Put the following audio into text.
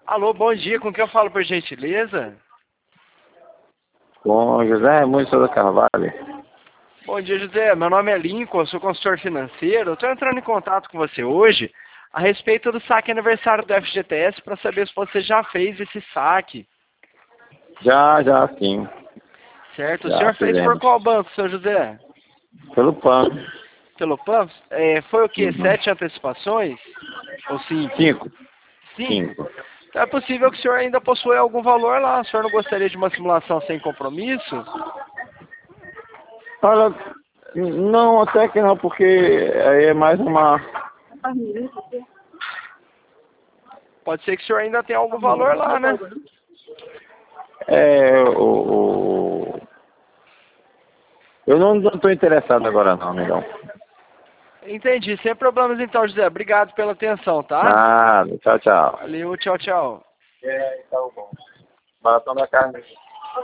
Alô, bom dia, com quem eu falo por gentileza? Com José Raimundo Souza Carvalho. Bom dia, José. Meu nome é Lincoln, eu sou consultor financeiro. Eu estou entrando em contato com você hoje a respeito do saque aniversário do FGTS para saber se você já fez esse saque. Já sim. Certo? O Já senhor fez por fizemos. qual banco, seu José? Pelo PAN. Pelo PAN? Foi o quê? Uhum. 7 antecipações? Ou 5? 5. 5. 5. Então é possível que o senhor ainda possua algum valor lá. O senhor não gostaria de uma simulação sem compromisso? Olha, não, até que não, porque aí é mais uma... Pode ser que o senhor ainda tenha algum valor lá, né? É, eu não estou interessado agora não, amigão. Entendi. Sem problemas então, José. Obrigado pela atenção, tá? Nada, tchau, tchau. Valeu, tchau, tchau. Maratona da carne.